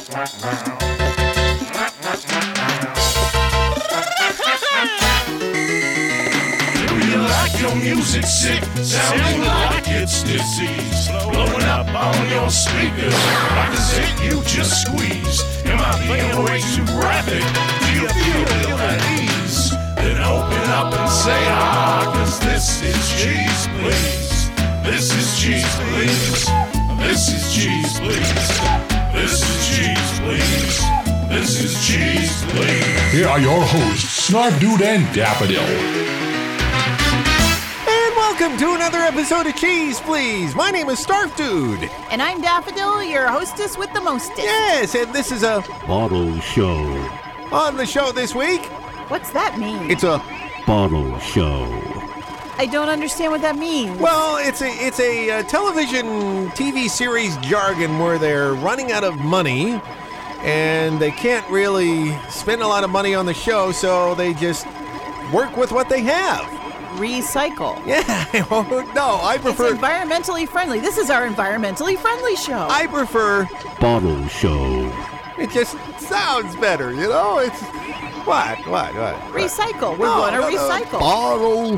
Do you like your music sick, sounding like it's disease, blowing up on your speakers like a zit you just squeezed? Am I being way too graphic? Do you feel ill at ease? Then open up and say cause this is Cheese Please. This is Cheese Please. This is Cheese Please. This is Cheese Please. This is Cheese Please. Here are your hosts, Snarf Dude and Daffodil. And welcome to another episode of Cheese Please. My name is Snarf Dude. And I'm Daffodil, your hostess with the mostest. Yes, and this is a bottle show. On the show this week. What's that mean? It's a bottle show. I don't understand what that means. Well, it's a television TV series jargon where they're running out of money and they can't really spend a lot of money on the show, so they just work with what they have. Recycle. Yeah, no, I prefer... It's environmentally friendly. This is our environmentally friendly show. I prefer... bottle show. It just sounds better, you know? It's... What? Recycle. We're going to recycle. Bottle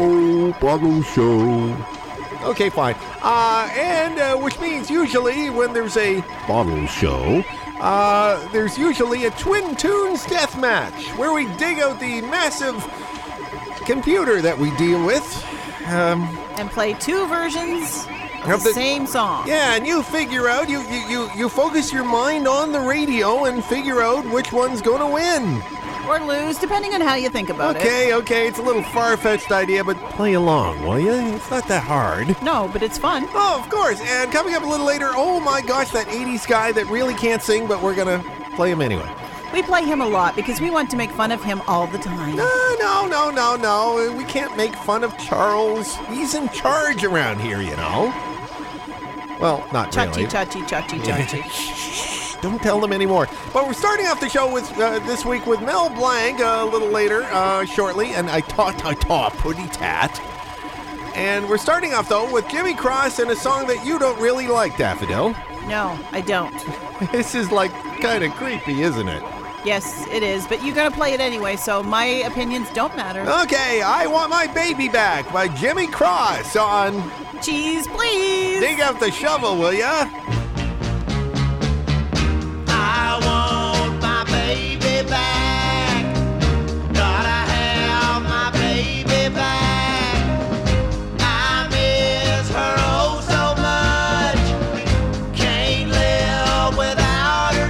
show. Okay, fine. And which means usually when there's a bottle show, there's usually a Twin Tunes death match where we dig out the massive computer that we deal with. And play two versions of the same song. Yeah, and you figure out, you focus your mind on the radio and figure out which one's going to win. Or lose, depending on how you think about it. Okay, it's a little far-fetched idea, but play along, will you? It's not that hard. No, but it's fun. Oh, of course, and coming up a little later, oh my gosh, that 80s guy that really can't sing, but we're going to play him anyway. We play him a lot because we want to make fun of him all the time. No. We can't make fun of Charles. He's in charge around here, you know. Well, not really. Chachi. Shh, don't tell them anymore. But we're starting off the show with this week with Mel Blanc a little later, shortly, and I taught Putty Tat. And we're starting off, though, with Jimmy Cross and a song that you don't really like, Daffodil. No, I don't. This is, like, kind of creepy, isn't it? Yes, it is, but you're going to play it anyway, so my opinions don't matter. Okay, I Want My Baby Back by Jimmy Cross on... Cheese Please! Dig out the shovel, will ya? I want my baby back. Gotta have my baby back. I miss her oh so much. Can't live without her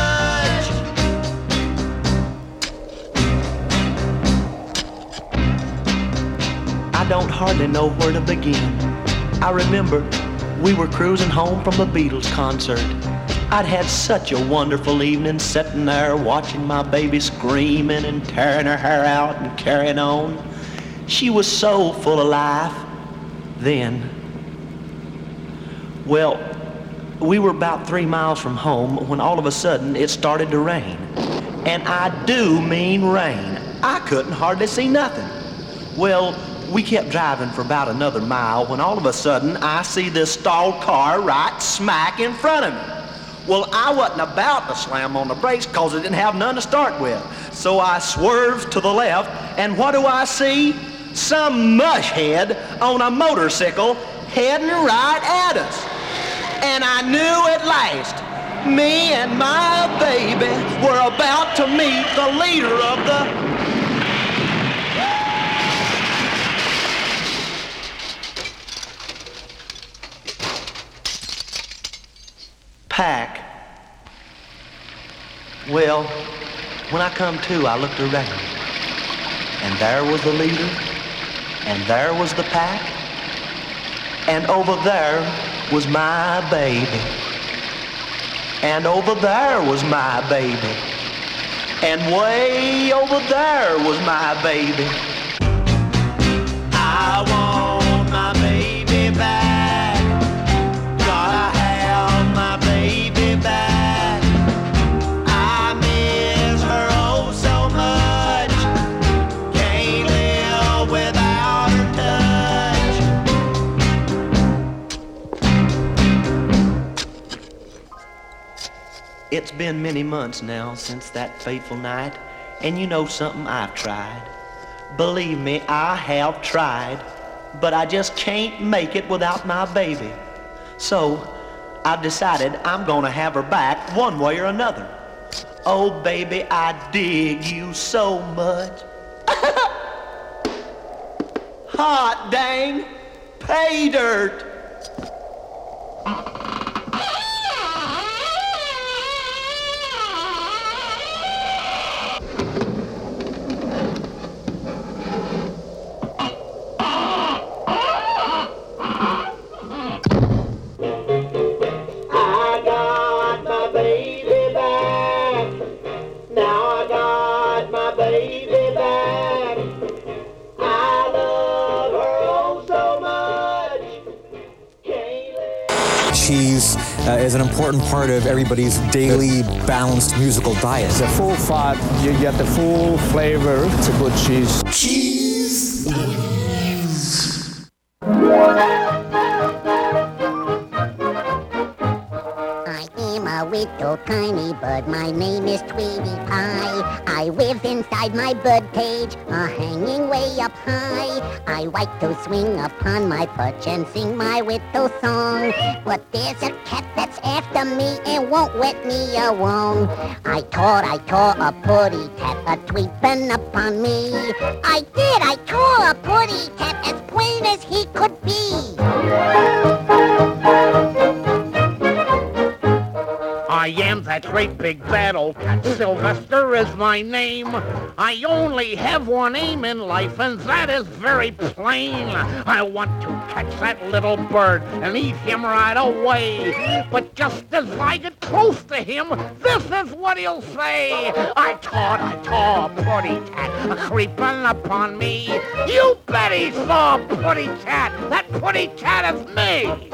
touch. I don't hardly know where to begin. I remember we were cruising home from the Beatles concert. I'd had such a wonderful evening sitting there watching my baby screaming and tearing her hair out and carrying on. She was so full of life then. Well, we were about 3 miles from home when all of a sudden it started to rain. And I do mean rain. I couldn't hardly see nothing. Well, we kept driving for about another mile when all of a sudden I see this stalled car right smack in front of me. Well, I wasn't about to slam on the brakes because I didn't have none to start with. So I swerved to the left, and what do I see? Some mushhead on a motorcycle heading right at us. And I knew at last, me and my baby were about to meet the leader of the... pack. Well, when I come to, I looked around, and there was the leader, and there was the pack, and over there was my baby, and over there was my baby, and way over there was my baby. I want my baby back. It's been many months now since that fateful night, and you know something, I've tried. Believe me, I have tried, but I just can't make it without my baby. So, I've decided I'm gonna have her back one way or another. Oh, baby, I dig you so much. Hot dang, pay dirt. Cheese is an important part of everybody's daily balanced musical diet. It's a full fat, you get the full flavor. It's a good cheese. Cheese. I am a little tiny bird, my name is Tweety Pie. I live inside my bird cage, hanging way up high. I like to swing upon my perch and sing my little song. But there's a cat that's after me and won't let me alone. I thought a putty tat a-tweeping upon me. I tore a putty tat as plain as he could be. I am that great big bad old cat, Sylvester is my name. I only have one aim in life, and that is very plain. I want to catch that little bird and eat him right away. But just as I get close to him, this is what he'll say. I taught a putty tat a-creeping upon me. You bet he saw a putty tat. That putty tat is me.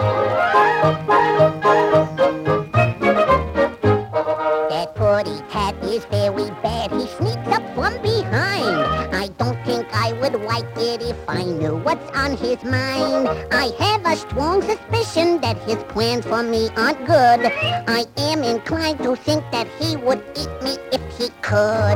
That putty cat is very bad. He sneaks up from behind. I don't think I would like it if I knew what's on his mind. I have a strong suspicion that his plans for me aren't good. I am inclined to think that he would eat me if he could.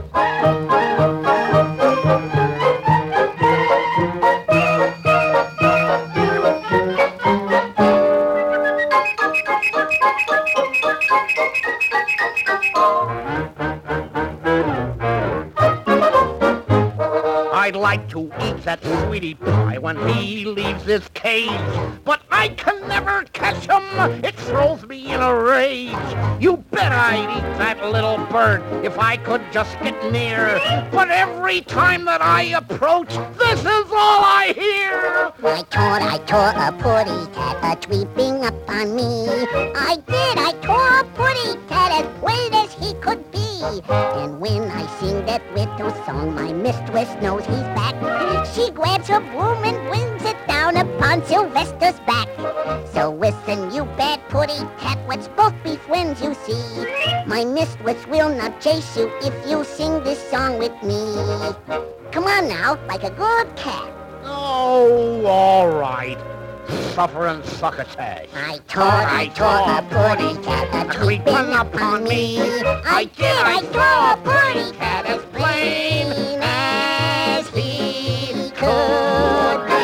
I'd like to eat that sweetie pie when he leaves his cage, but I can never catch him. It throws me in a rage. You bet I'd eat that little bird if I could just get near. But every time that I approach, this is all I hear. I tore a putty tat a-tweeping upon me. I tore a putty tat as plain as he could be. And when I sing that little song, my mistress knows he's back. She grabs her broom and brings it down upon Sylvester's back. So listen, you bad putty tat, let's both be friends, you see. My mistress will not chase you if you sing this song with me. Come on now, like a good cat. Oh, all right. Suffer and succotash. I tore a putty cat a-creeping upon me. I tore a putty cat as plain as he could be.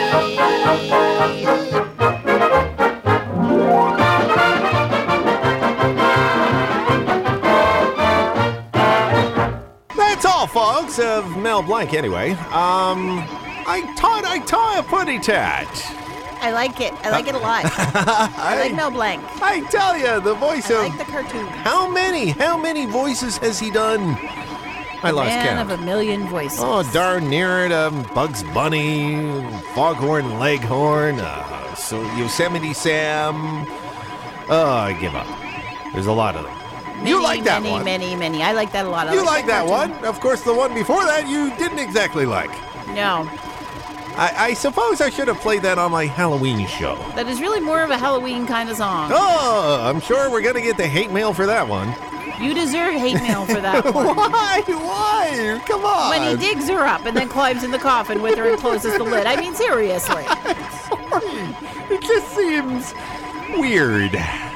That's all, folks, of Mel Blanc anyway. I taught a putty tat. I like it. I like it a lot. I like Mel Blanc. I tell you, the voice I of... like the cartoon. How many voices has he done? I lost Man count. of a million voices. Oh, darn near it. Bugs Bunny, Foghorn Leghorn, so Yosemite Sam. Oh, I give up. There's a lot of them. You like that one? Many. I like that a lot. You like that one? Of course, the one before that you didn't exactly like. No. I suppose I should have played that on my Halloween show. That is really more of a Halloween kind of song. Oh, I'm sure we're going to get the hate mail for that one. You deserve hate mail for that one. Why? Come on. When he digs her up and then climbs in the coffin with her and closes the lid. I mean, seriously. I'm sorry. It just seems weird.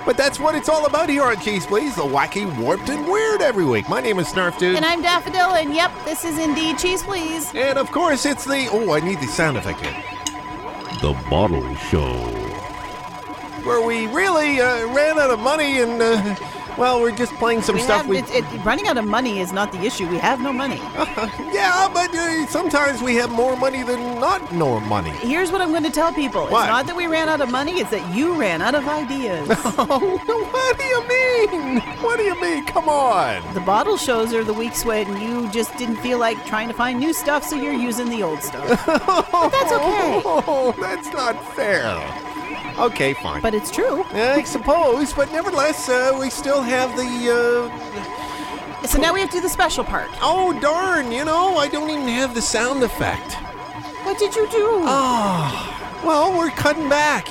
But that's what it's all about here on Cheese Please, the wacky, warped, and weird every week. My name is Snarf Dude. And I'm Daffodil, and yep, this is indeed Cheese Please. And of course, it's the... Oh, I need the sound effect here. The Bottle Show. Where we really ran out of money and, well, we're just playing some stuff. Running out of money is not the issue. We have no money. Yeah, but sometimes we have more money than not no money. Here's what I'm going to tell people. What? It's not that we ran out of money, it's that you ran out of ideas. What do you mean? What do you mean? Come on. The bottle shows are the weeks when you just didn't feel like trying to find new stuff, so you're using the old stuff. But that's okay. Oh, that's not fair. Okay, fine. But it's true. I suppose, but nevertheless, we still have the... So now we have to do the special part. Oh, darn, I don't even have the sound effect. What did you do? Oh, well, we're cutting back,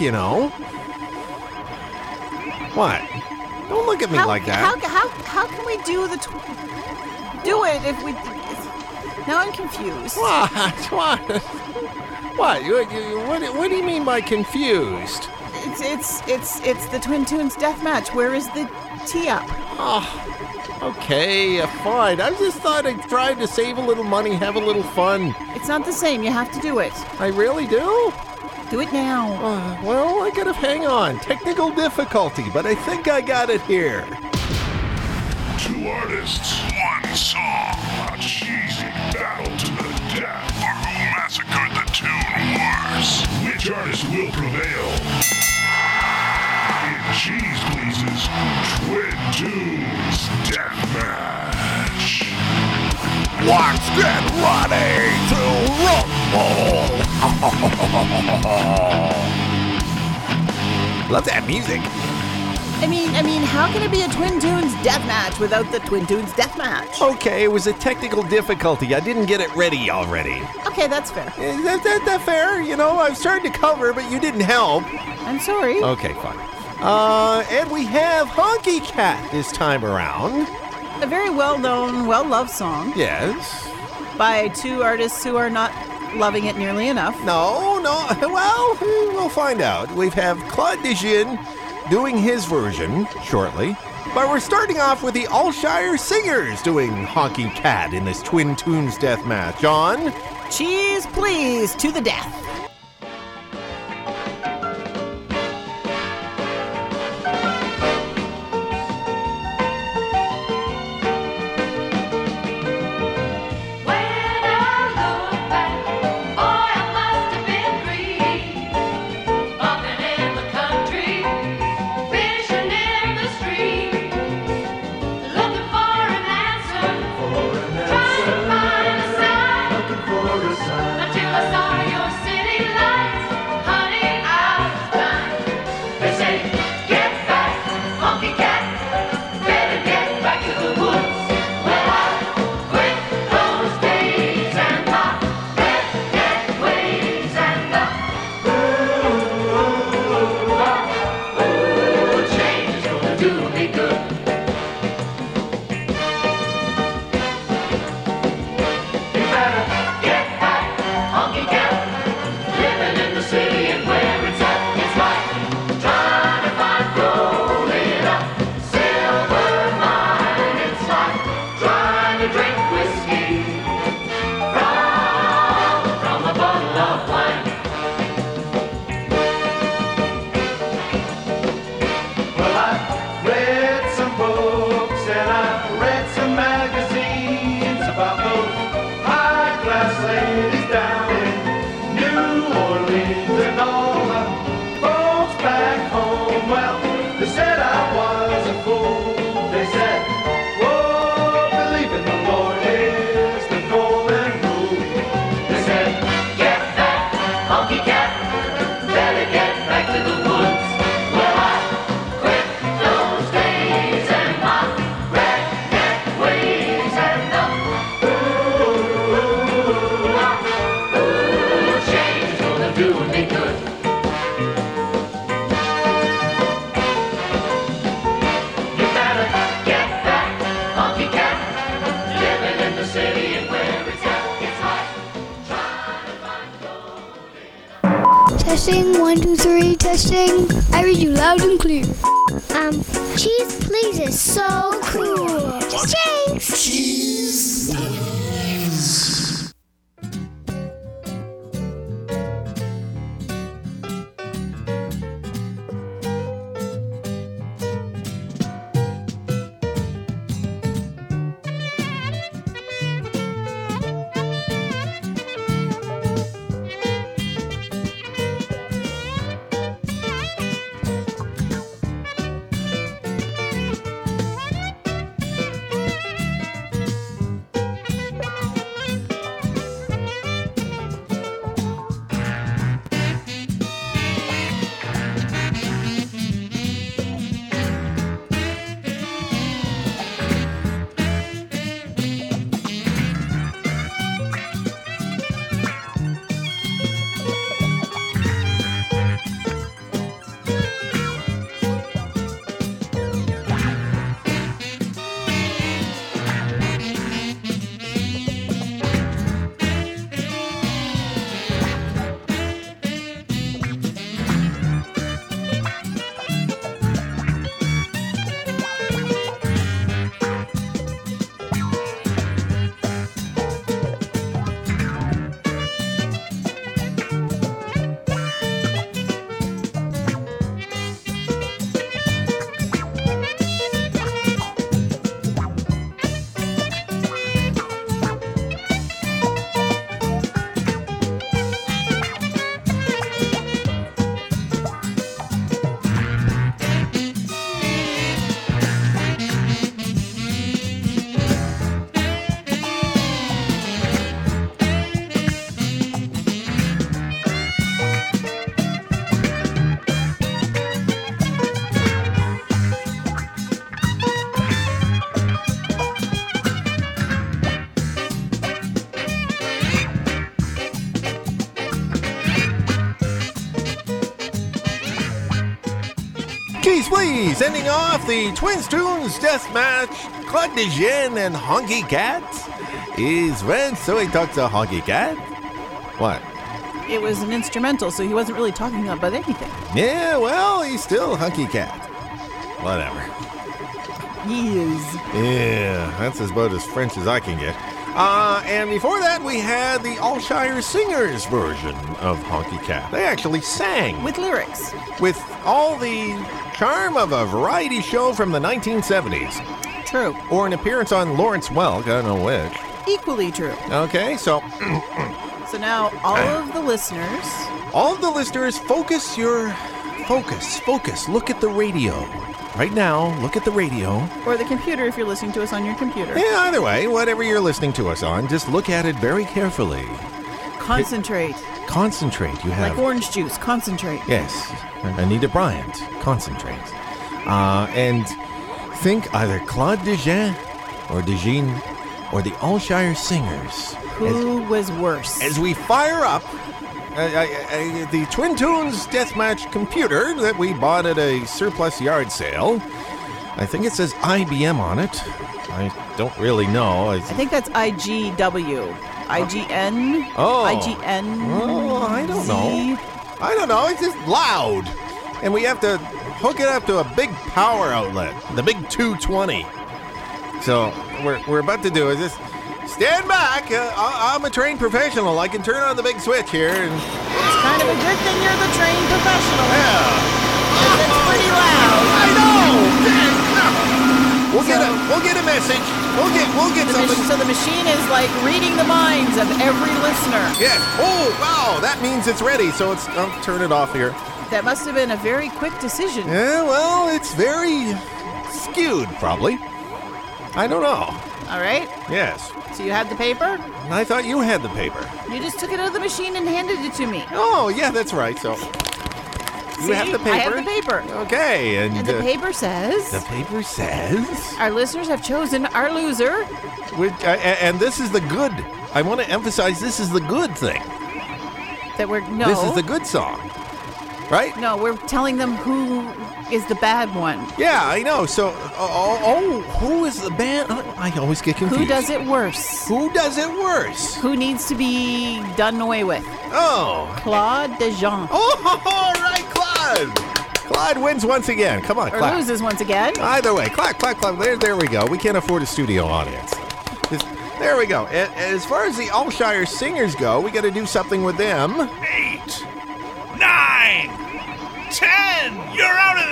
What? Don't look at me like that. How can we do do it if we... Now I'm confused. What? What do you mean by confused? It's the Twin Tunes Deathmatch. Where is the tee-up? Oh, okay, fine. I just thought I'd try to save a little money, have a little fun. It's not the same. You have to do it. I really do? Do it now. Well, I gotta hang on. Technical difficulty, but I think I got it here. 2 artists, 1 song, a cheesy battle to the death for who massacred the tune worse. Which artist will prevail? In Cheese Please's Twin Tunes Deathmatch. Let's get ready to rumble! Love that music. I mean, how can it be a Twin Tunes Deathmatch without the Twin Tunes Deathmatch? Okay, it was a technical difficulty. I didn't get it ready already. Okay, that's fair. Is that fair? I was trying to cover, but you didn't help. I'm sorry. Okay, fine. And we have Honky Cat this time around. A very well-known, well-loved song. Yes. By 2 artists who are not loving it nearly enough. No. Well, we'll find out. We have Claude Dijon doing his version shortly. But we're starting off with the Allshire Singers doing Honky Cat in this Twin Tunes Deathmatch on Cheese Please to the death. Until I saw your city lights. Testing, 1, 2, 3, testing. I read you loud and clear. Cheese Please is so cool. Cheese! Cheese Please. Cheese Please, ending off the Twins Tunes Death Match, Claude Dijon and Honky Cat. Is when so he talks to Honky Cat. What? It was an instrumental, so he wasn't really talking about anything. Yeah, well, he's still Honky Cat. Whatever. He is. Yeah, that's about as French as I can get. And before that, we had the Alshire Singers version of Honky Cat. They actually sang. With lyrics. With all the charm of a variety show from the 1970s. True. Or an appearance on Lawrence Welk, I don't know which. Equally true. Okay, so... So now, all of the listeners... All of the listeners, focus. Look at the radio. Right now, look at the radio. Or the computer if you're listening to us on your computer. Yeah, either way, whatever you're listening to us on, just look at it very carefully. Concentrate. Concentrate. You have... Like orange juice. Concentrate. Yes. Anita Bryant. Concentrate. And think either Claude Dijon or the Alshire Singers. Who was worse? As we fire up the Twin Tunes Deathmatch computer that we bought at a surplus yard sale. I think it says IBM on it. I don't really know. I think that's IGW. IGN? Oh. IGN? Oh, I don't know. I don't know. It's just loud. And we have to hook it up to a big power outlet, the big 220. So we're about to do is just stand back. I'm a trained professional. I can turn on the big switch here. And it's kind of a good thing you're the trained professional. Yeah. It's pretty loud. I know. Dang. We'll get a message. We'll get something. So the machine is like reading the minds of every listener. Yes. Oh, wow. That means it's ready. So I'll turn it off here. That must have been a very quick decision. Yeah, well, it's very skewed, probably. I don't know. All right. Yes. So you had the paper? I thought you had the paper. You just took it out of the machine and handed it to me. Oh, yeah, that's right. So you have the paper? I have the paper. Okay. And the paper says... The paper says... Our listeners have chosen our loser. And this is the good. I want to emphasize this is the good thing. No. This is the good song. Right? No, we're telling them who is the bad one. Yeah, I know. So, who is the bad? I always get confused. Who does it worse? Who does it worse? Who needs to be done away with? Oh. Claude Dijon. Oh, all right, Claude. Clyde wins once again. Come on, Or clap. loses once again. Either way, clap, clap, clap. There we go. We can't afford a studio audience. There we go. As far as the Alshire Singers go, we got to do something with them. 8, 9, 10. You're out of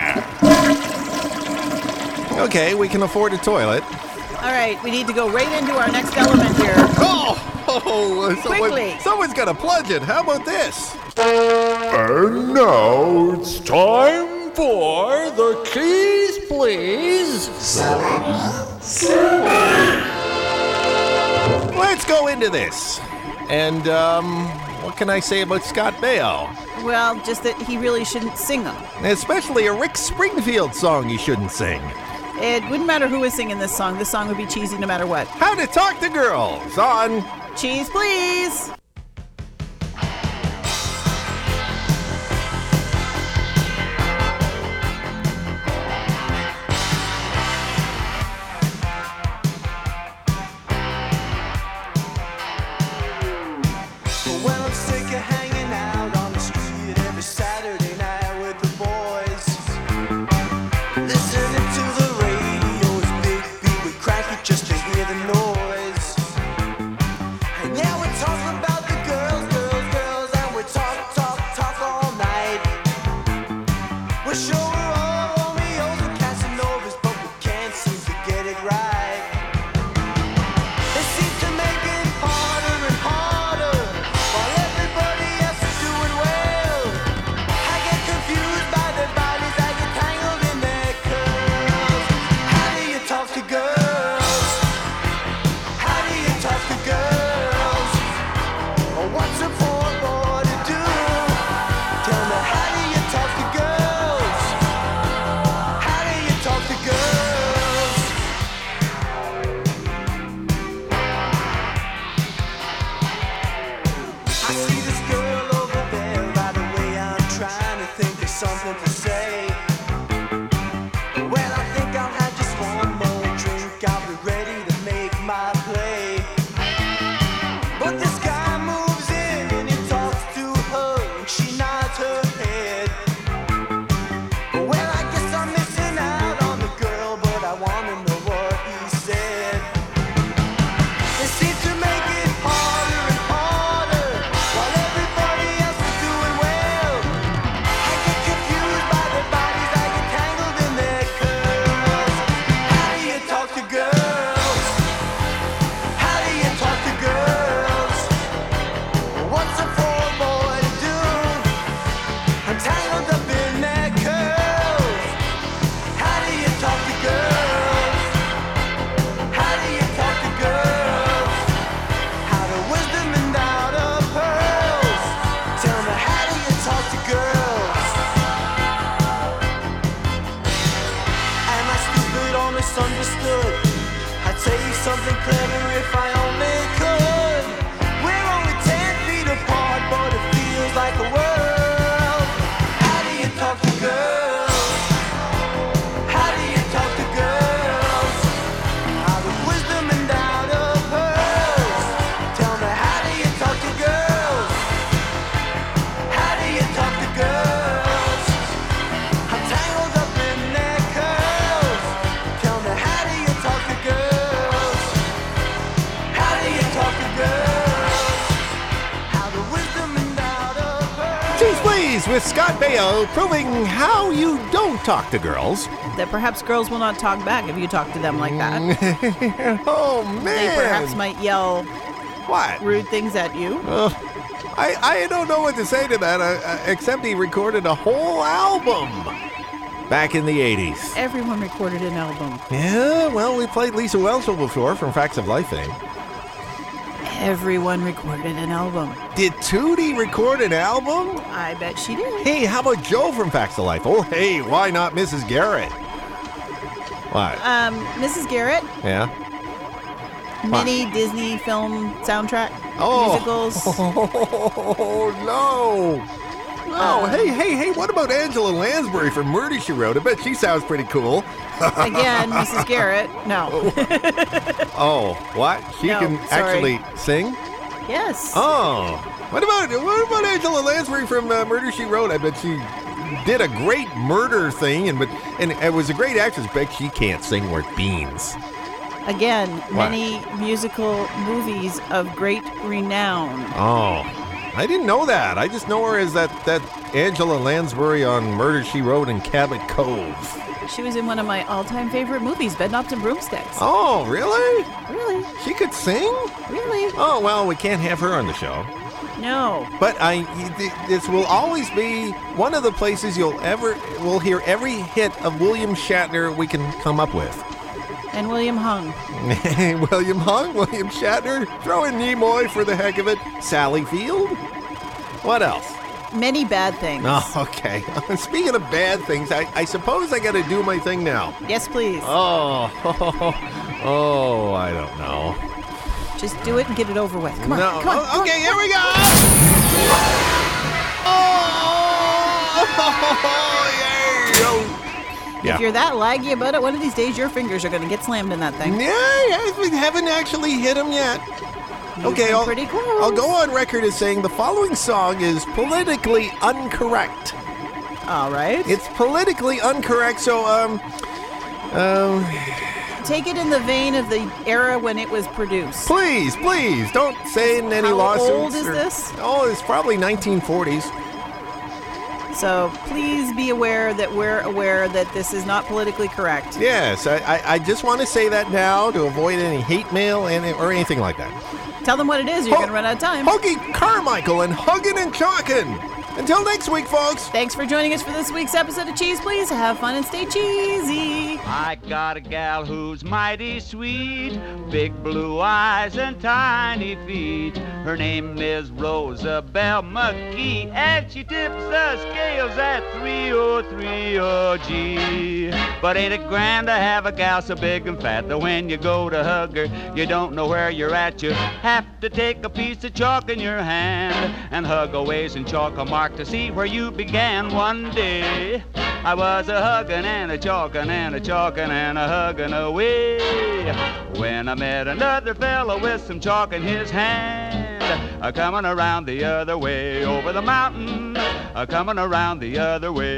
there. Okay, we can afford a toilet. All right, we need to go right into our next element here. Quickly. Someone's got to plunge it. How about this? And now it's time for the keys, please. Let's go into this. And, what can I say about Scott Baio? Well, just that he really shouldn't sing them. Especially a Rick Springfield song he shouldn't sing. It wouldn't matter who was singing this song. This song would be cheesy no matter what. How to Talk to Girls on Cheese, Please. Just to hear the noise. And yeah, we're talking about the girls, and we talk all night. We're sure we're all Romeos and Casanovas, but we can't seem to get it right. They seem to make it harder and harder, while everybody else is doing well. I get confused by their bodies, I get tangled in their curls. How do you talk to girls? What's a poor boy to do? Tell me, how do you talk to girls? How do you talk to girls? I see this girl over there, right away I'm trying to think of something to say. Well, I think I'll have just one more drink, I'll be ready to make my play. But this guy moves in and he talks to her and she nods her head. Well, I guess I'm missing out on the girl, but I want to know what he said. They seem to make it harder and harder, while everybody else is doing well. I get confused by their bodies, I get tangled in their curls. How do you talk to girls? How do you talk to girls? What's a poor boy to do? I'm tangled up in their curls. How do you talk to girls? How do you talk to girls? How to wisdom and out of pearls. Tell me, how do you talk to girls? Am I stupid or misunderstood? I'd say something clever if I only could. We're only 10 feet apart, but it feels like a world. How do you talk to girls? How do you talk to girls? Out of wisdom and out of pearls. Tell me, how do you talk to girls? How do you talk to girls? I'm tangled up in their curls. Tell me, how do you talk to girls? How do you talk to girls? Out of wisdom and out of pearls. Cheese Please with Scott Baio, proving how you don't talk to girls. That perhaps girls will not talk back if you talk to them like that. Oh, man. They perhaps might yell What? rude things at you. I don't know what to say to that, except he recorded a whole album back in the 80s. Everyone recorded an album. Yeah, well, we played Lisa Whelchel before from Facts of Life fame. Everyone recorded an album. Did Tootie record an album? I bet she did. Hey, how about Joe from Facts of Life? Oh, hey, why not Mrs. Garrett? What? Mrs. Garrett, Yeah? mini Disney film soundtrack, musicals. Oh, no. Oh, hey, what about Angela Lansbury from Murder, She Wrote? I bet she sounds pretty cool. Again, Mrs. Garrett. No. Oh, what? She No, can sorry. actually sing? Yes. Oh. What about Angela Lansbury from Murder, She Wrote? I bet she did a great murder thing, and it was a great actress, but she can't sing worth beans. Again, What? many musical movies of great renown. Oh, I didn't know that. I just know her as that Angela Lansbury on Murder, She Wrote in Cabot Cove. She was in one of my all-time favorite movies, Bedknobs and Broomsticks. Oh, really? Really? She could sing? Really? Oh, well, we can't have her on the show. No. But this will always be one of the places we'll hear every hit of William Shatner we can come up with. And William Hung. William Hung, William Shatner, throw in Nimoy for the heck of it, Sally Field. What else? Many bad things. Oh, okay. Speaking of bad things, I suppose I got to do my thing now. Yes, please. Oh, I don't know. Just do it and get it over with. Come on. No. Come on. Okay, here we go. If you're that laggy about it, one of these days your fingers are going to get slammed in that thing. Yeah, we haven't actually hit them yet. Okay, pretty close. I'll go on record as saying the following song is politically incorrect. All right. It's politically incorrect, so take it in the vein of the era when it was produced. Please, don't say in any lawsuits. How old is this? Oh, it's probably 1940s. So please be aware that we're aware that this is not politically correct. Yes, I just want to say that now to avoid any hate mail or anything like that. Tell them what it is. You're going to run out of time. Huggy Carmichael and Huggin' and Chalkin'. Until next week, folks. Thanks for joining us for this week's episode of Cheese Please. Have fun and stay cheesy. I got a gal who's mighty sweet, big blue eyes and tiny feet. Her name is Rosabelle McGee, and she tips the scales at 303 OG. But ain't it grand to have a gal so big and fat that when you go to hug her, you don't know where you're at. You have to take a piece of chalk in your hand and hug a ways and chalk a mark to see where you began. One day I was a huggin' and a chalkin' and a chalkin' and a huggin' away when I met another fellow with some chalk in his hand, a-comin' around the other way over the mountain, a-comin' around the other way.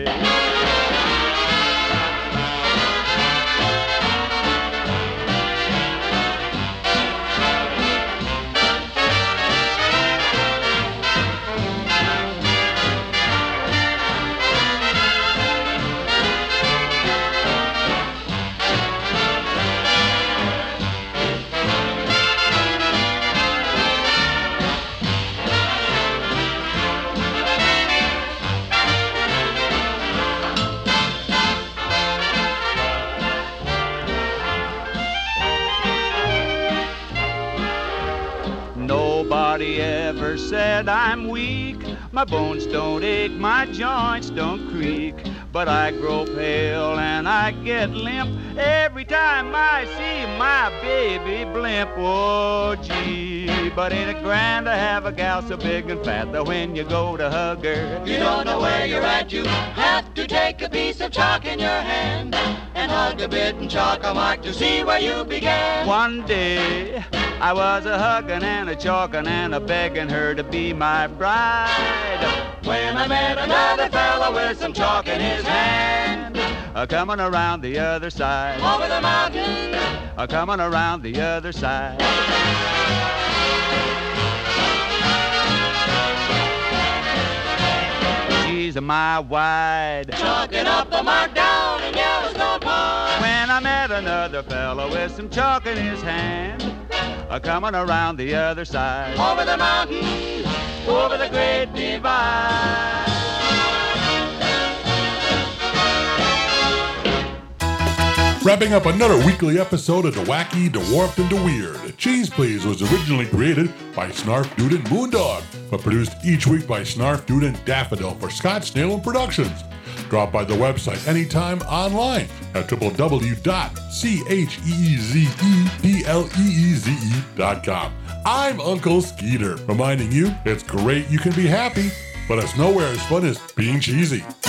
Nobody ever said I'm weak. My bones don't ache, my joints don't creak. But I grow pale and I get limp every time I see my baby blimp. Oh, gee, but ain't it grand to have a gal so big and fat that when you go to hug her, You don't know where you're at, you have to take a piece of chalk in your hand and hug a bit and chalk a mark to see where you began. One day I was a huggin' and a chalkin' and a begging her to be my bride when I met another fella with some chalk in his hand, a-comin' around the other side, over the mountain, a-comin' around the other side. She's my wide, chalking up a mark down in Yellowstone Pond. When I met another fella with some chalk in his hand, a-comin' around the other side, over the mountain, over the great divide. Wrapping up another weekly episode of The Wacky, The Warped, and The Weird. Cheese Please was originally created by Snarf Dude and Moondog, but produced each week by Snarf Dude and Daffodil for Scott Snellen Productions. Drop by the website anytime online at www.cheezepleeze.com. I'm Uncle Skeeter, reminding you it's great you can be happy, but it's nowhere as fun as being cheesy.